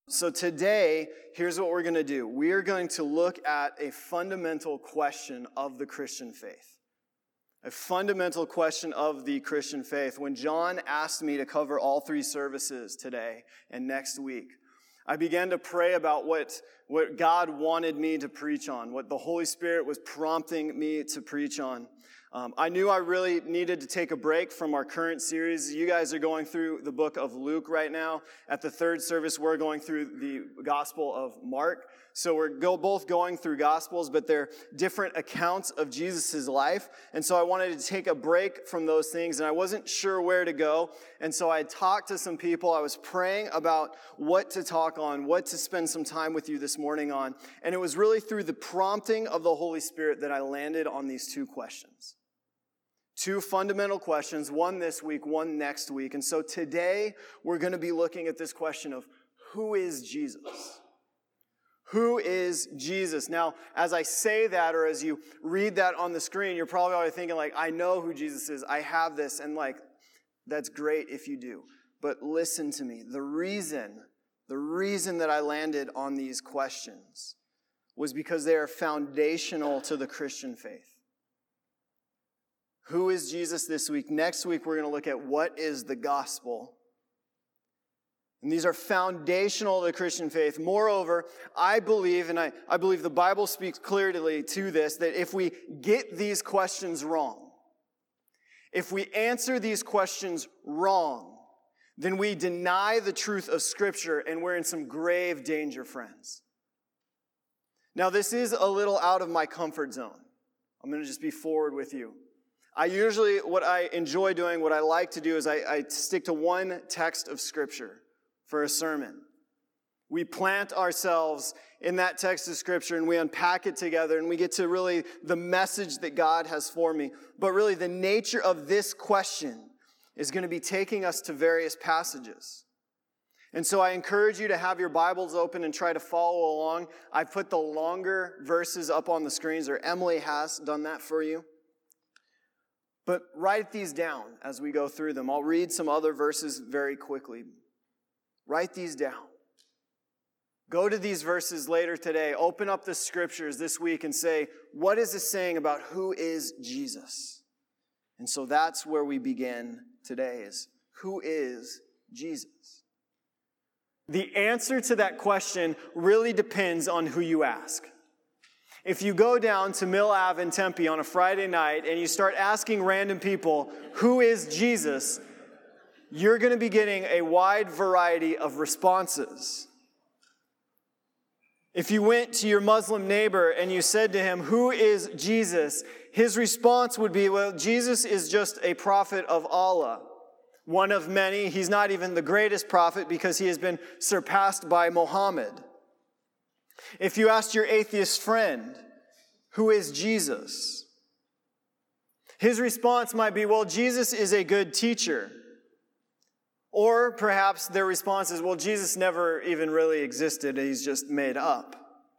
So today, here's what we're going to do. We are going to look at a fundamental question of the Christian faith. A fundamental question of the Christian faith. When John asked me to cover all three services today and next week, I began to pray about what God wanted me to preach on, what the Holy Spirit was prompting me to preach on. I knew I really needed to take a break from our current series. You guys are going through the book of Luke right now. At the third service, we're going through the Gospel of Mark. So we're both going through Gospels, but they're different accounts of Jesus' life. And so I wanted to take a break from those things, and I wasn't sure where to go. And so I talked to some people. I was praying about what to talk on, what to spend some time with you this morning on. And it was really through the prompting of the Holy Spirit that I landed on these two questions. Two fundamental questions, one this week, one next week. And so today, we're going to be looking at this question of who is Jesus? Who is Jesus? Now, as I say that, or as you read that on the screen, you're probably already thinking, like, I know who Jesus is. I have this. And, like, that's great if you do. But listen to me. The reason that I landed on these questions was because they are foundational to the Christian faith. Who is Jesus this week? Next week, we're going to look at what is the gospel. And these are foundational to the Christian faith. Moreover, I believe, and I believe the Bible speaks clearly to this, that if we get these questions wrong, if we answer these questions wrong, then we deny the truth of Scripture, and we're in some grave danger, friends. Now, this is a little out of my comfort zone. I'm going to just be forward with you. What I enjoy doing, what I like to do is I stick to one text of Scripture for a sermon. We plant ourselves in that text of Scripture and we unpack it together and we get to really the message that God has for me. But really the nature of this question is going to be taking us to various passages. And so I encourage you to have your Bibles open and try to follow along. I put the longer verses up on the screens, or Emily has done that for you. But write these down as we go through them. I'll read some other verses very quickly. Write these down. Go to these verses later today. Open up the Scriptures this week and say, what is this saying about who is Jesus? And so that's where we begin today, is who is Jesus? The answer to that question really depends on who you ask. If you go down to Mill Ave in Tempe on a Friday night and you start asking random people, who is Jesus? You're going to be getting a wide variety of responses. If you went to your Muslim neighbor and you said to him, who is Jesus? His response would be, well, Jesus is just a prophet of Allah. One of many. He's not even the greatest prophet because he has been surpassed by Muhammad. If you asked your atheist friend, who is Jesus? His response might be, well, Jesus is a good teacher. Or perhaps their response is, well, Jesus never even really existed. He's just made up.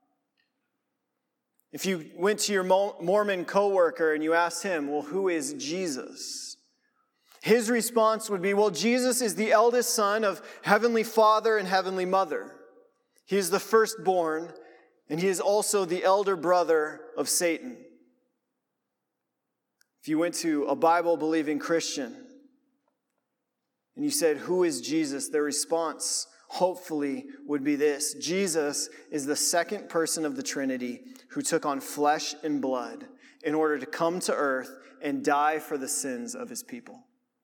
If you went to your Mormon coworker and you asked him, well, who is Jesus? His response would be, well, Jesus is the eldest son of Heavenly Father and Heavenly Mother. He is the firstborn, and he is also the elder brother of Satan. If you went to a Bible-believing Christian and you said, who is Jesus? Their response, hopefully, would be this: Jesus is the second person of the Trinity who took on flesh and blood in order to come to earth and die for the sins of his people.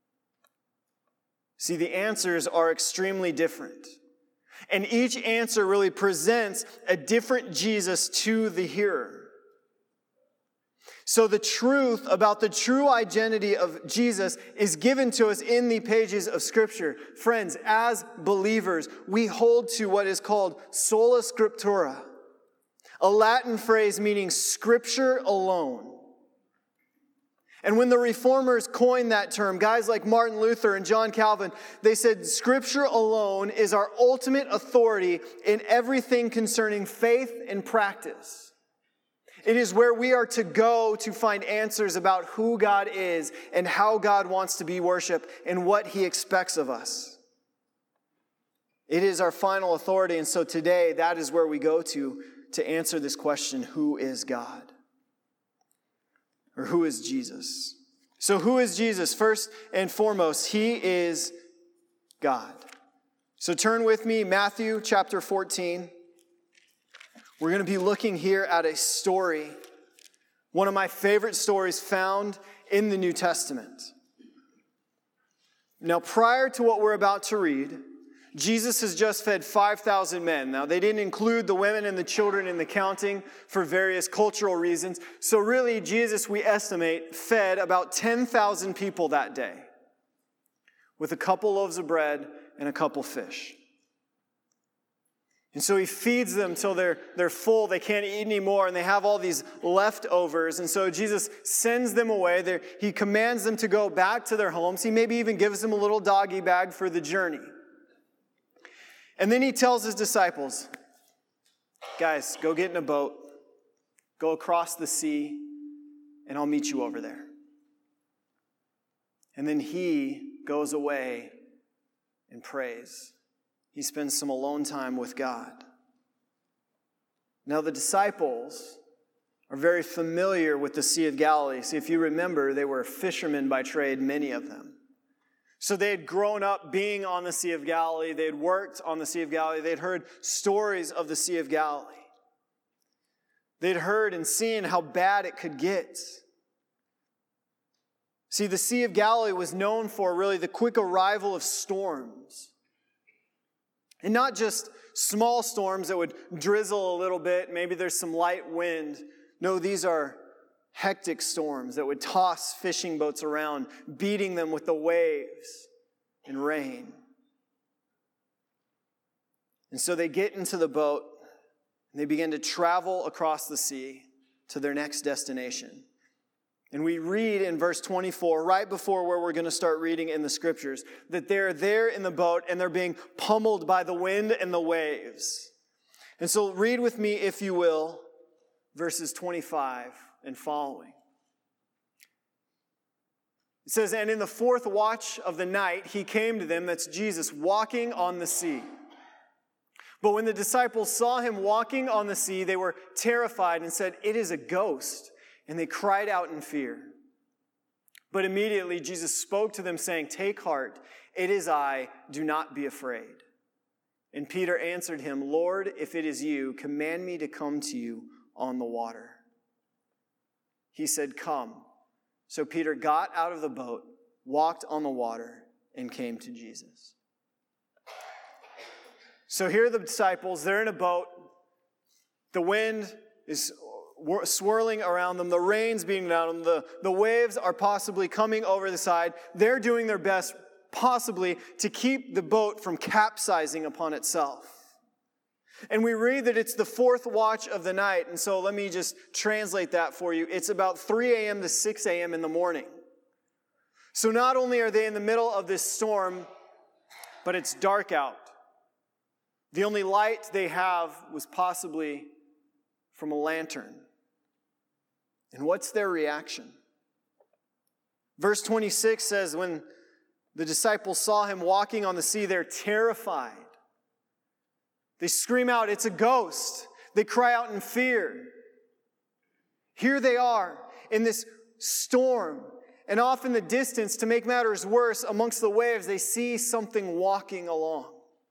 See, the answers are extremely different. And each answer really presents a different Jesus to the hearer. So the truth about the true identity of Jesus is given to us in the pages of Scripture. Friends, as believers, we hold to what is called sola scriptura, a Latin phrase meaning Scripture alone. And when the Reformers coined that term, guys like Martin Luther and John Calvin, they said Scripture alone is our ultimate authority in everything concerning faith and practice. It is where we are to go to find answers about who God is and how God wants to be worshiped and what he expects of us. It is our final authority, and so today that is where we go to answer this question, who is God? Or who is Jesus? So who is Jesus? First and foremost, he is God. So turn with me, Matthew chapter 14. We're going to be looking here at a story, one of my favorite stories found in the New Testament. Now, prior to what we're about to read, Jesus has just fed 5,000 men. Now, they didn't include the women and the children in the counting for various cultural reasons. So really, Jesus, we estimate, fed about 10,000 people that day with a couple loaves of bread and a couple fish. And so he feeds them till they're full, they can't eat anymore, and they have all these leftovers. And so Jesus sends them away. He commands them to go back to their homes. He maybe even gives them a little doggy bag for the journey. And then he tells his disciples, guys, go get in a boat, go across the sea, and I'll meet you over there. And then he goes away and prays. He spends some alone time with God. Now the disciples are very familiar with the Sea of Galilee. See, if you remember, they were fishermen by trade, many of them. So they had grown up being on the Sea of Galilee. They had worked on the Sea of Galilee. They had heard stories of the Sea of Galilee. They'd heard and seen how bad it could get. See, the Sea of Galilee was known for really the quick arrival of storms. And not just small storms that would drizzle a little bit. Maybe there's some light wind. No, these are hectic storms that would toss fishing boats around, beating them with the waves and rain. And so they get into the boat and they begin to travel across the sea to their next destination. And we read in verse 24, right before where we're going to start reading in the scriptures, that they're there in the boat and they're being pummeled by the wind and the waves. And so read with me, if you will, verses 25 and following. It says, and in the fourth watch of the night, he came to them, that's Jesus, walking on the sea. But when the disciples saw him walking on the sea, they were terrified and said, it is a ghost. And they cried out in fear. But immediately Jesus spoke to them, saying, take heart, it is I, do not be afraid. And Peter answered him, Lord, if it is you, command me to come to you on the water. He said, come. So Peter got out of the boat, walked on the water, and came to Jesus. So here are the disciples. They're in a boat. The wind is swirling around them. The rain's beating down them. The waves are possibly coming over the side. They're doing their best, possibly, to keep the boat from capsizing upon itself. And we read that it's the fourth watch of the night. And so let me just translate that for you. It's about 3 a.m. to 6 a.m. in the morning. So not only are they in the middle of this storm, but it's dark out. The only light they have was possibly from a lantern. And what's their reaction? Verse 26 says, when the disciples saw him walking on the sea, they're terrified. They scream out, it's a ghost. They cry out in fear. Here they are in this storm. And off in the distance, to make matters worse, amongst the waves, they see something walking along.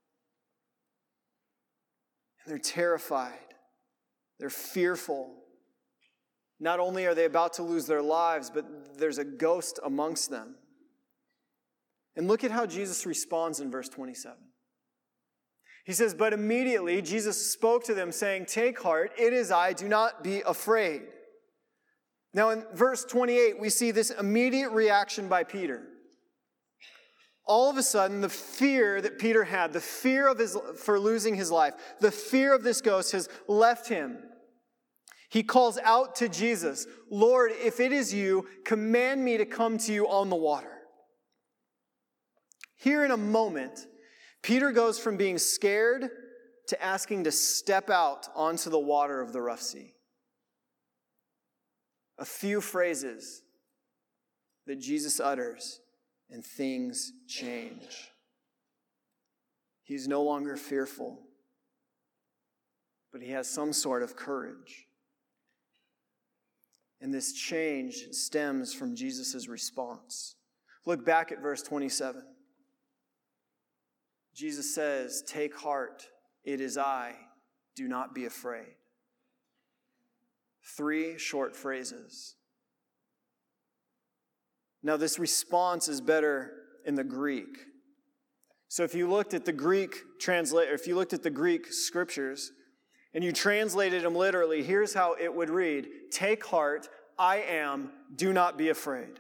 And they're terrified. They're fearful. Not only are they about to lose their lives, but there's a ghost amongst them. And look at how Jesus responds in verse 27. He says, but immediately Jesus spoke to them, saying, take heart, it is I, do not be afraid. Now in verse 28, we see this immediate reaction by Peter. All of a sudden, the fear that Peter had, the fear for losing his life, the fear of this ghost has left him. He calls out to Jesus, Lord, if it is you, command me to come to you on the water. Here in a moment, Peter goes from being scared to asking to step out onto the water of the rough sea. A few phrases that Jesus utters, and things change. He's no longer fearful, but he has some sort of courage. And this change stems from Jesus' response. Look back at verse 27. Jesus says, "Take heart, it is I, do not be afraid." 3 short phrases. Now, this response is better in the Greek. So if you looked at the Greek if you looked at the Greek scriptures and you translated them literally, here's how it would read: "Take heart, I am, do not be afraid."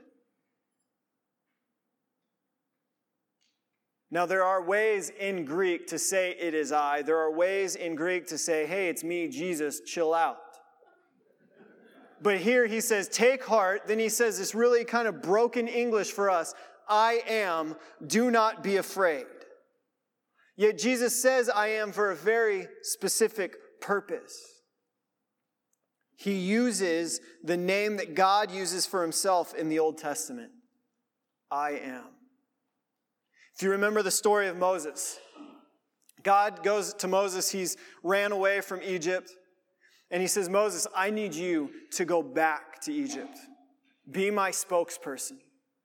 Now, there are ways in Greek to say "it is I." There are ways in Greek to say, "Hey, it's me, Jesus, chill out." But here he says, "Take heart." Then he says this really kind of broken English for us: "I am, do not be afraid." Yet Jesus says "I am" for a very specific purpose. He uses the name that God uses for himself in the Old Testament: I am. If you remember the story of Moses, God goes to Moses. He's ran away from Egypt. And he says, "Moses, I need you to go back to Egypt. Be my spokesperson.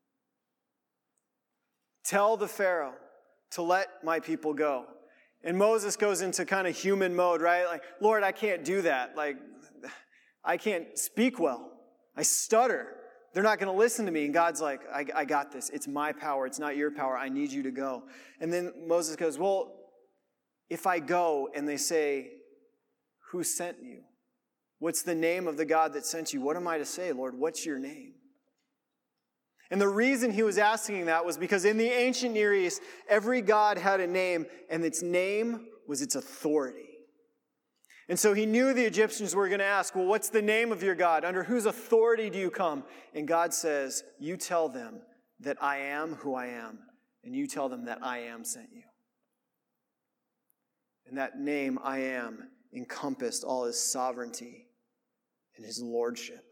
Tell the Pharaoh to let my people go." And Moses goes into kind of human mode, right? Like, "Lord, I can't do that. Like, I can't speak well. I stutter. They're not going to listen to me." And God's like, I got this. It's my power. It's not your power. I need you to go." And then Moses goes, "Well, if I go and they say, 'Who sent you? What's the name of the God that sent you?' What am I to say, Lord? What's your name?" And the reason he was asking that was because in the ancient Near East, every god had a name, and its name was its authority. And so he knew the Egyptians were going to ask, "Well, what's the name of your God? Under whose authority do you come?" And God says, "You tell them that I am who I am, and you tell them that I am sent you." And that name, I am, encompassed all his sovereignty and his lordship.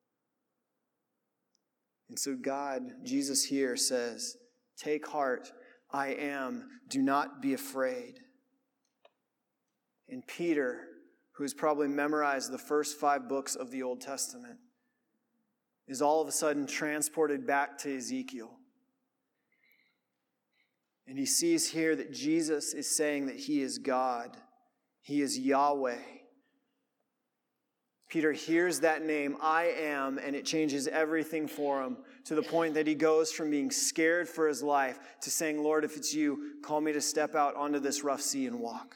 And so Jesus here says, "Take heart, I am, do not be afraid." And Peter, who has probably memorized the first 5 books of the Old Testament, is all of a sudden transported back to Ezekiel. And he sees here that Jesus is saying that he is God. He is Yahweh. Peter hears that name, I am, and it changes everything for him to the point that he goes from being scared for his life to saying, "Lord, if it's you, call me to step out onto this rough sea and walk."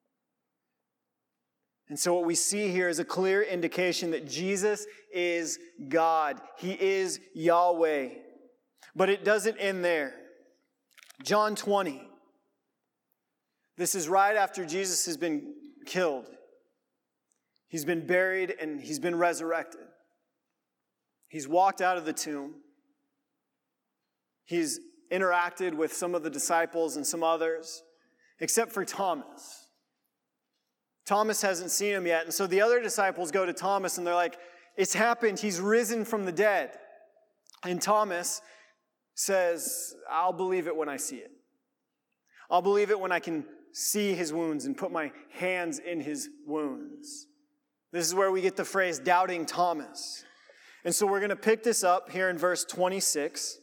And so what we see here is a clear indication that Jesus is God. He is Yahweh. But it doesn't end there. John 20. This is right after Jesus has been killed. He's been buried and he's been resurrected. He's walked out of the tomb. He's interacted with some of the disciples and some others, except for Thomas. Thomas hasn't seen him yet. And so the other disciples go to Thomas and they're like, "It's happened. He's risen from the dead." And Thomas says, "I'll believe it when I see it. I'll believe it when I can see his wounds and put my hands in his wounds." This is where we get the phrase doubting Thomas. And so we're going to pick this up here in verse 26.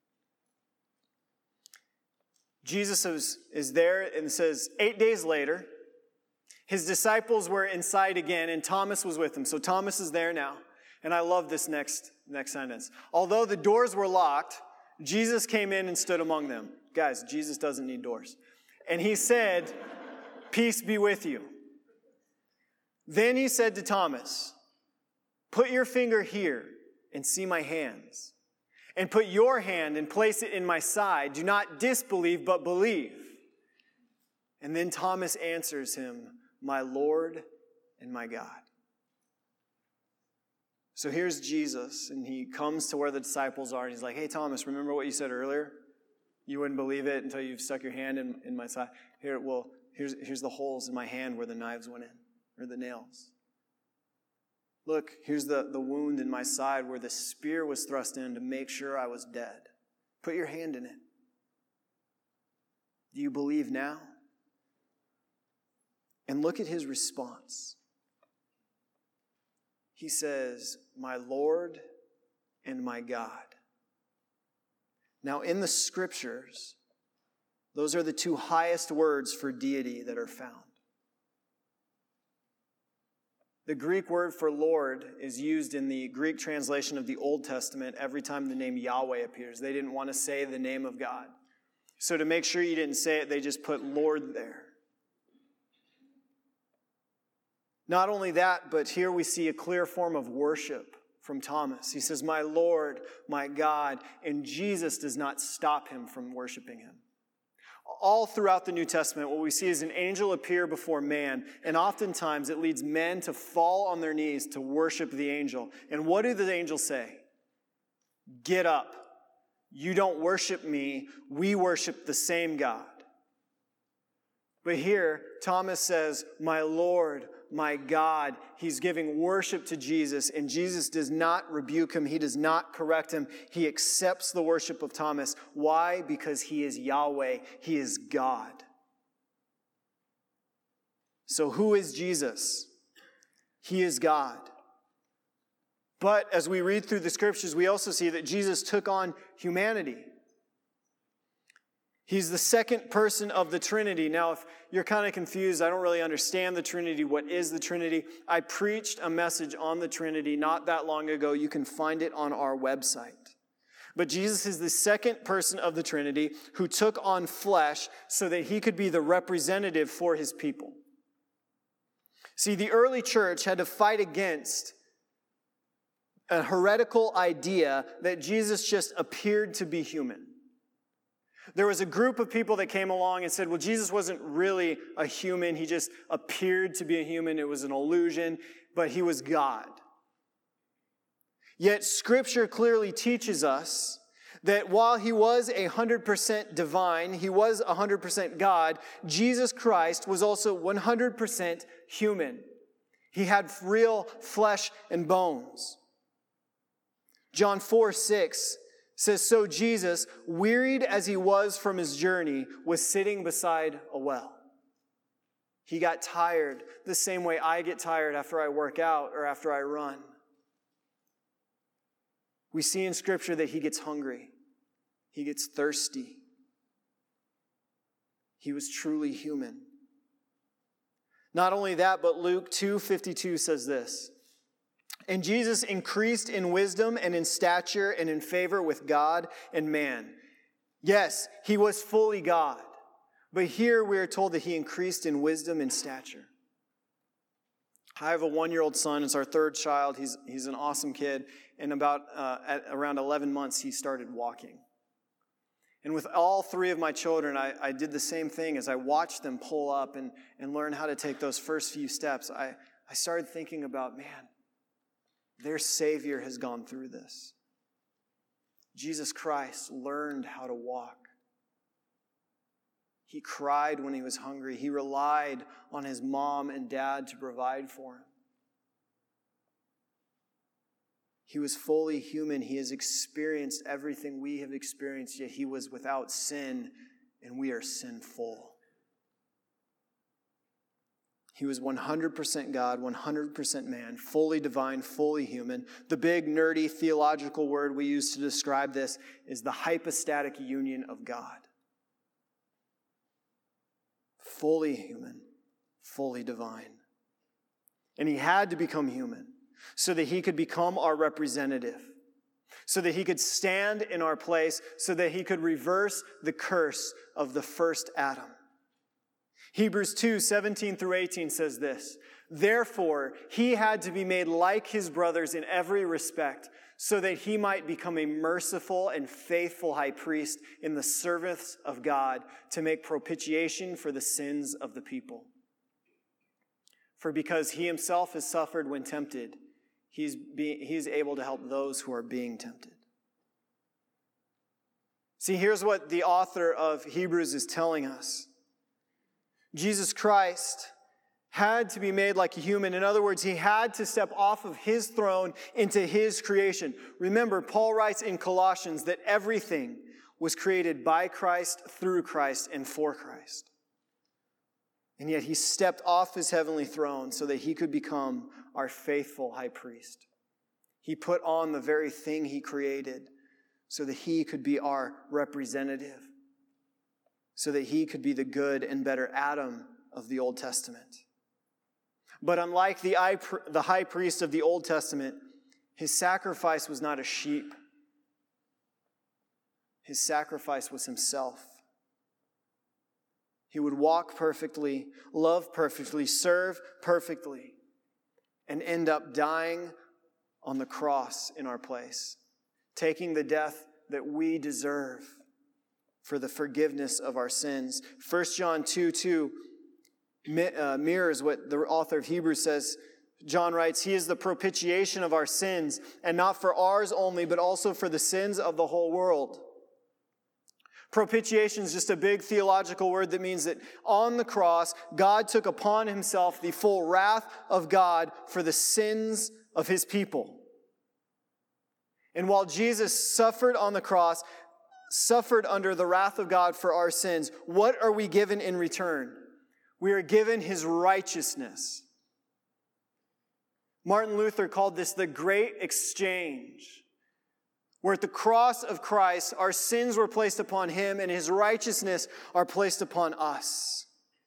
Jesus is there and it says, 8 days later, his disciples were inside again and Thomas was with them. So Thomas is there now. And I love this next sentence. "Although the doors were locked, Jesus came in and stood among them." Guys, Jesus doesn't need doors. "And he said, 'Peace be with you.' Then he said to Thomas, 'Put your finger here and see my hands. And put your hand and place it in my side. Do not disbelieve, but believe.' And then Thomas answers him, 'My Lord and my God.'" So here's Jesus, and he comes to where the disciples are, and he's like, "Hey, Thomas, remember what you said earlier? You wouldn't believe it until you've stuck your hand in my side. Here's the holes in my hand where the knives went in, or the nails. Look, here's the wound in my side where the spear was thrust in to make sure I was dead. Put your hand in it. Do you believe now?" And look at his response. He says, "My Lord and my God." Now, in the scriptures, those are the two highest words for deity that are found. The Greek word for Lord is used in the Greek translation of the Old Testament every time the name Yahweh appears. They didn't want to say the name of God. So to make sure you didn't say it, they just put Lord there. Not only that, but here we see a clear form of worship from Thomas. He says, "My Lord, my God," and Jesus does not stop him from worshiping him. All throughout the New Testament, what we see is an angel appear before man, and oftentimes it leads men to fall on their knees to worship the angel. And what do the angels say? "Get up. You don't worship me. We worship the same God." But here, Thomas says, "My Lord, my God." He's giving worship to Jesus, and Jesus does not rebuke him. He does not correct him. He accepts the worship of Thomas. Why? Because he is Yahweh. He is God. So who is Jesus? He is God. But as we read through the scriptures, we also see that Jesus took on humanity. He's the second person of the Trinity. Now, if you're kind of confused, I don't really understand the Trinity. What is the Trinity? I preached a message on the Trinity not that long ago. You can find it on our website. But Jesus is the second person of the Trinity who took on flesh so that he could be the representative for his people. See, the early church had to fight against a heretical idea that Jesus just appeared to be human. There was a group of people that came along and said, well, Jesus wasn't really a human. He just appeared to be a human. It was an illusion, but he was God. Yet Scripture clearly teaches us that while he was 100% divine, he was 100% God, Jesus Christ was also 100% human. He had real flesh and bones. John 4:6 says, so Jesus, wearied as he was from his journey, was sitting beside a well. He got tired the same way I get tired after I work out or after I run. We see in Scripture that he gets hungry. He gets thirsty. He was truly human. Not only that, but Luke 2:52 says this, and Jesus increased in wisdom and in stature and in favor with God and man. Yes, he was fully God. But here we are told that he increased in wisdom and stature. I have a 1-year-old son. It's our third child. He's an awesome kid. And at around 11 months, he started walking. And with all 3 of my children, I did the same thing. As I watched them pull up and learn how to take those first few steps, I started thinking about, man, their Savior has gone through this. Jesus Christ learned how to walk. He cried when he was hungry. He relied on his mom and dad to provide for him. He was fully human. He has experienced everything we have experienced, yet he was without sin, and we are sinful. He was 100% God, 100% man, fully divine, fully human. The big, nerdy theological word we use to describe this is the hypostatic union of God. Fully human, fully divine. And he had to become human so that he could become our representative, so that he could stand in our place, so that he could reverse the curse of the first Adam. Hebrews 2:17-18 says this, therefore, he had to be made like his brothers in every respect, so that he might become a merciful and faithful high priest in the service of God to make propitiation for the sins of the people. For because he himself has suffered when tempted, he's able to help those who are being tempted. See, here's what the author of Hebrews is telling us. Jesus Christ had to be made like a human. In other words, he had to step off of his throne into his creation. Remember, Paul writes in Colossians that everything was created by Christ, through Christ, and for Christ. And yet he stepped off his heavenly throne so that he could become our faithful high priest. He put on the very thing he created so that he could be our representative, so that he could be the good and better Adam of the Old Testament. But unlike the high priest of the Old Testament, his sacrifice was not a sheep. His sacrifice was himself. He would walk perfectly, love perfectly, serve perfectly, and end up dying on the cross in our place, taking the death that we deserve for the forgiveness of our sins. 1 John 2:2 mirrors what the author of Hebrews says. John writes, "He is the propitiation of our sins, and not for ours only, but also for the sins of the whole world." Propitiation is just a big theological word that means that on the cross, God took upon himself the full wrath of God for the sins of his people. And while Jesus suffered on the cross, suffered under the wrath of God for our sins, what are we given in return? We are given his righteousness. Martin Luther called this the great exchange, where at the cross of Christ, our sins were placed upon him and his righteousness are placed upon us.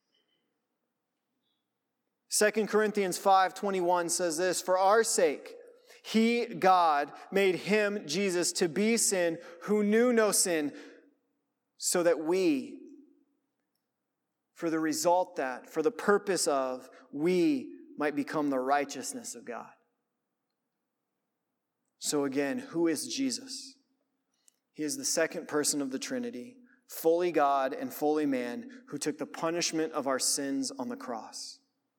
2 Corinthians 5:21 says this, "For our sake, he, God, made him, Jesus, to be sin who knew no sin, so that we, for the purpose of, we might become the righteousness of God." So again, who is Jesus? He is the second person of the Trinity, fully God and fully man, who took the punishment of our sins on the cross.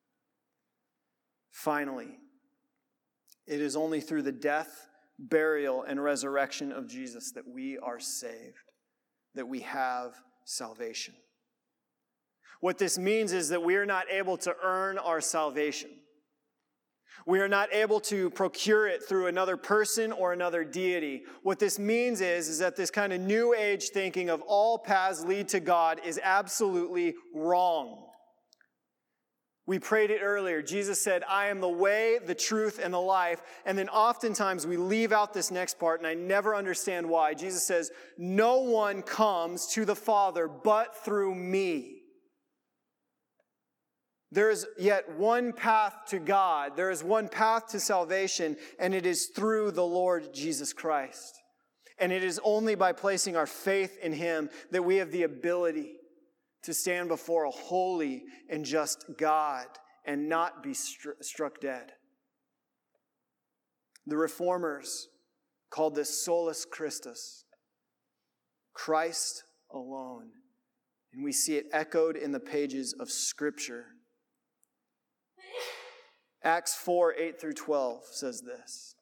Finally, it is only through the death, burial, and resurrection of Jesus that we are saved, that we have salvation. What this means is that we are not able to earn our salvation. We are not able to procure it through another person or another deity. What this means is that this kind of new age thinking of all paths lead to God is absolutely wrong. We prayed it earlier. Jesus said, "I am the way, the truth, and the life." And then oftentimes we leave out this next part, and I never understand why. Jesus says, "No one comes to the Father but through me." There is yet one path to God. There is one path to salvation, and it is through the Lord Jesus Christ. And it is only by placing our faith in him that we have the ability to stand before a holy and just God and not be struck dead. The Reformers called this solus Christus, Christ alone. And we see it echoed in the pages of Scripture. Acts 4:8-12 says this.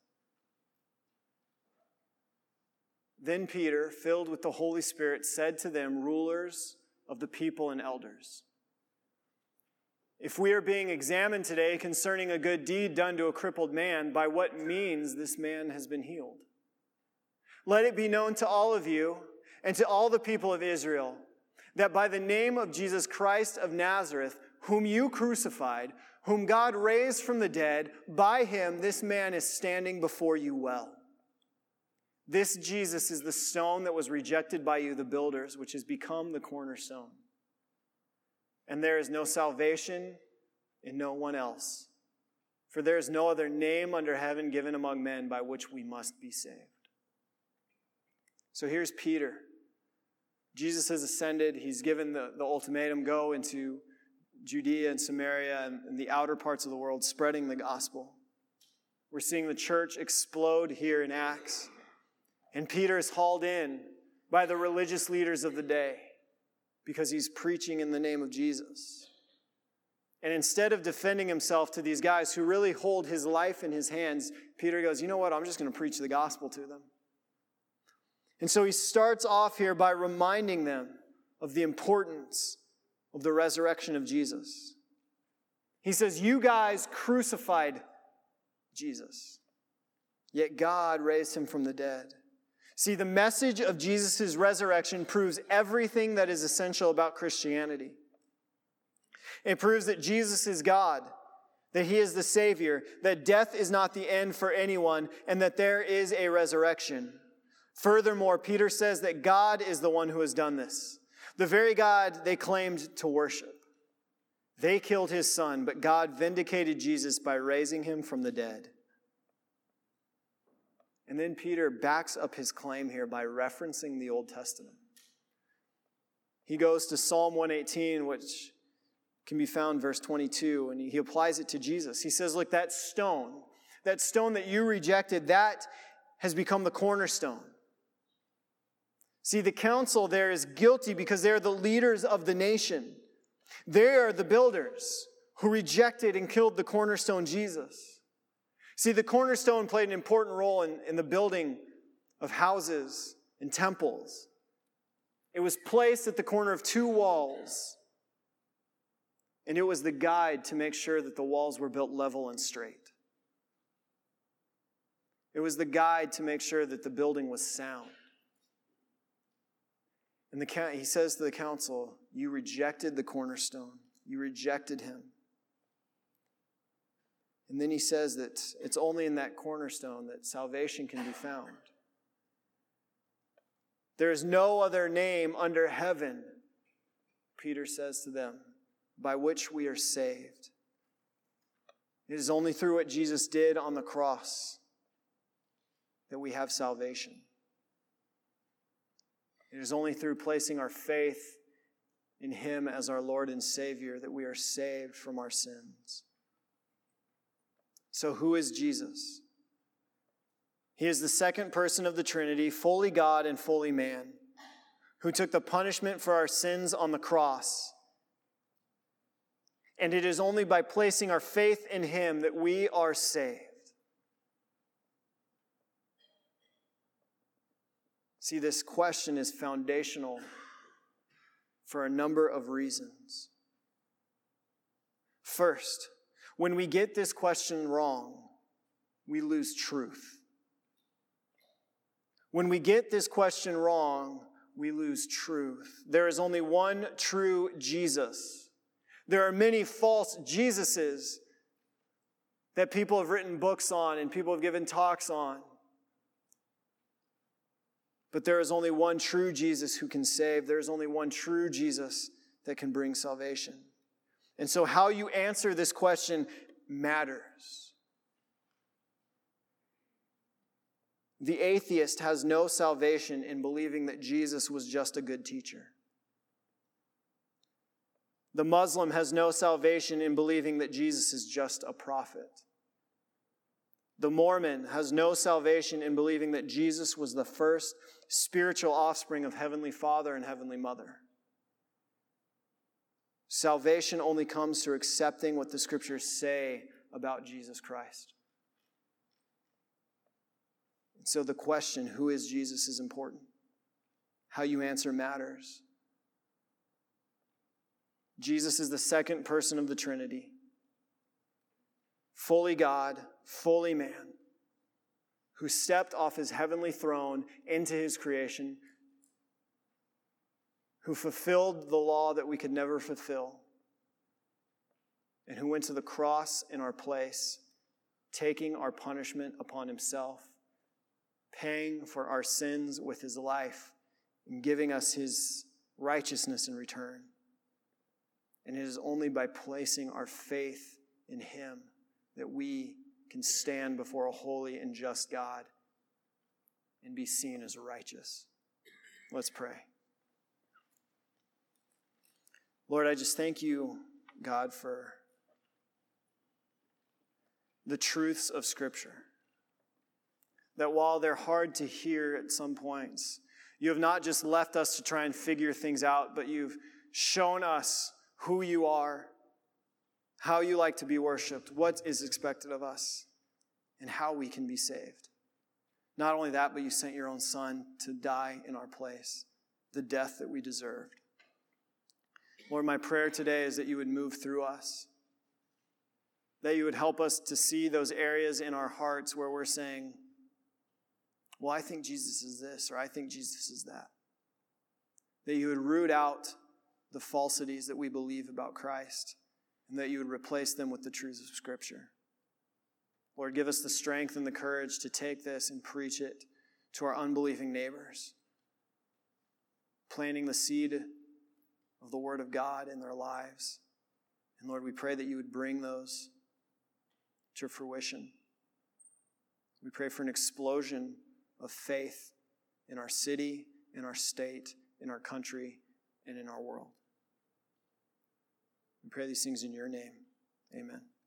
Then Peter, filled with the Holy Spirit, said to them, "Rulers of the people and elders, if we are being examined today concerning a good deed done to a crippled man, by what means this man has been healed, let it be known to all of you and to all the people of Israel that by the name of Jesus Christ of Nazareth, whom you crucified, whom God raised from the dead, by him this man is standing before you well. This Jesus is the stone that was rejected by you, the builders, which has become the cornerstone. And there is no salvation in no one else, for there is no other name under heaven given among men by which we must be saved." So here's Peter. Jesus has ascended. He's given the ultimatum, go into Judea and Samaria and the outer parts of the world, spreading the gospel. We're seeing the church explode here in Acts. And Peter is hauled in by the religious leaders of the day because he's preaching in the name of Jesus. And instead of defending himself to these guys who really hold his life in his hands, Peter goes, "You know what? I'm just going to preach the gospel to them." And so he starts off here by reminding them of the importance of the resurrection of Jesus. He says, "You guys crucified Jesus, yet God raised him from the dead." See, the message of Jesus' resurrection proves everything that is essential about Christianity. It proves that Jesus is God, that he is the Savior, that death is not the end for anyone, and that there is a resurrection. Furthermore, Peter says that God is the one who has done this, the very God they claimed to worship. They killed his son, but God vindicated Jesus by raising him from the dead. And then Peter backs up his claim here by referencing the Old Testament. He goes to Psalm 118, which can be found verse 22, and he applies it to Jesus. He says, look, that stone that you rejected, that has become the cornerstone. See, the council there is guilty because they're the leaders of the nation. They are the builders who rejected and killed the cornerstone, Jesus. See, the cornerstone played an important role in the building of houses and temples. It was placed at the corner of two walls, and it was the guide to make sure that the walls were built level and straight. It was the guide to make sure that the building was sound. And he says to the council, you rejected the cornerstone. You rejected him. And then he says that it's only in that cornerstone that salvation can be found. There is no other name under heaven, Peter says to them, by which we are saved. It is only through what Jesus did on the cross that we have salvation. It is only through placing our faith in him as our Lord and Savior that we are saved from our sins. So who is Jesus? He is the second person of the Trinity, fully God and fully man, who took the punishment for our sins on the cross. And it is only by placing our faith in him that we are saved. See, this question is foundational for a number of reasons. First, when we get this question wrong, we lose truth. When we get this question wrong, we lose truth. There is only one true Jesus. There are many false Jesuses that people have written books on and people have given talks on. But there is only one true Jesus who can save. There is only one true Jesus that can bring salvation. And so how you answer this question matters. The atheist has no salvation in believing that Jesus was just a good teacher. The Muslim has no salvation in believing that Jesus is just a prophet. The Mormon has no salvation in believing that Jesus was the first spiritual offspring of Heavenly Father and Heavenly Mother. Salvation only comes through accepting what the Scriptures say about Jesus Christ. And so the question, who is Jesus, is important. How you answer matters. Jesus is the second person of the Trinity. Fully God, fully man, who stepped off his heavenly throne into his creation, who fulfilled the law that we could never fulfill, and who went to the cross in our place, taking our punishment upon himself, paying for our sins with his life, and giving us his righteousness in return. And it is only by placing our faith in him that we can stand before a holy and just God and be seen as righteous. Let's pray. Lord, I just thank you, God, for the truths of Scripture. That while they're hard to hear at some points, you have not just left us to try and figure things out, but you've shown us who you are, how you like to be worshiped, what is expected of us, and how we can be saved. Not only that, but you sent your own Son to die in our place, the death that we deserved. Lord, my prayer today is that you would move through us, that you would help us to see those areas in our hearts where we're saying, well, I think Jesus is this, or I think Jesus is that. That you would root out the falsities that we believe about Christ, and that you would replace them with the truths of Scripture. Lord, give us the strength and the courage to take this and preach it to our unbelieving neighbors, planting the seed of the Word of God in their lives. And Lord, we pray that you would bring those to fruition. We pray for an explosion of faith in our city, in our state, in our country, and in our world. We pray these things in your name. Amen.